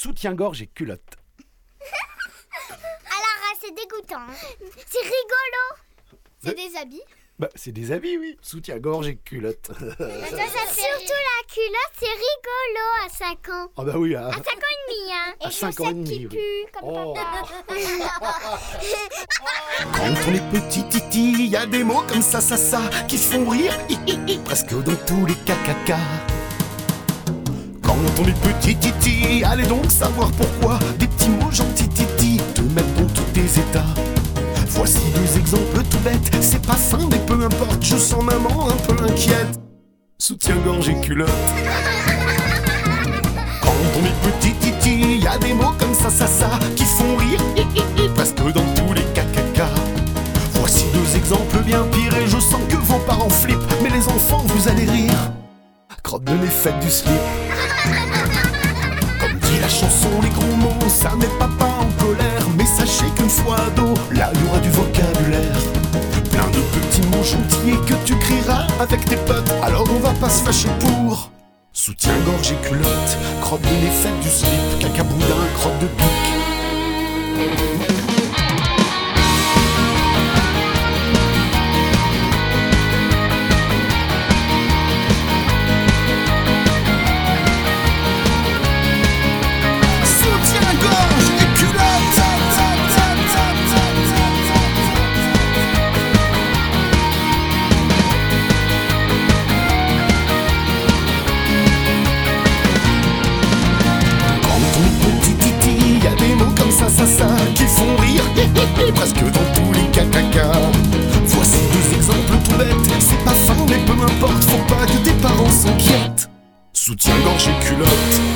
soutien-gorge et culotte. Alors, c'est dégoûtant. C'est rigolo. C'est des habits. Bah, c'est des habits, oui. Soutien-gorge et culotte. Surtout la culotte, c'est rigolo à 5 ans. Ah bah oui, À 5 ans et demi, hein. à 5 ans et demi, qui oui. pue, comme Oh. papa. Quand on est petit titi, y a des mots comme ça qui font rire, presque dans tous les cacaca. Quand on est petit titi, allez donc savoir pourquoi des petits mots gentils titi te mettent dans tous tes états. Voici deux exemples tout bêtes, c'est pas sain mais peu importe, je sens maman un peu inquiète. Soutien-gorge et culotte. Quand on est petit titi, y a des mots comme ça qui font rire, presque dans tous les cacaca. Voici deux exemples bien pires et je sens que vos parents flippent, mais les enfants vous allez rire. Crotte de nez, faites du slip. Comme dit la chanson, les gros mots, ça met papa en colère. Mais sachez qu'une fois ado, là il y aura du vocabulaire. Plein de petits mots gentils et que tu crieras avec tes potes. Alors on va pas se fâcher pour soutien-gorge et culotte. Crotte de nez, faites du slip. Caca-boudin, crotte de pique. Qui font rire, presque dans tous les cacaca. Voici deux exemples tout bêtes, c'est pas fin mais peu importe, faut pas que tes parents s'inquiètent. Soutien-gorge et culotte.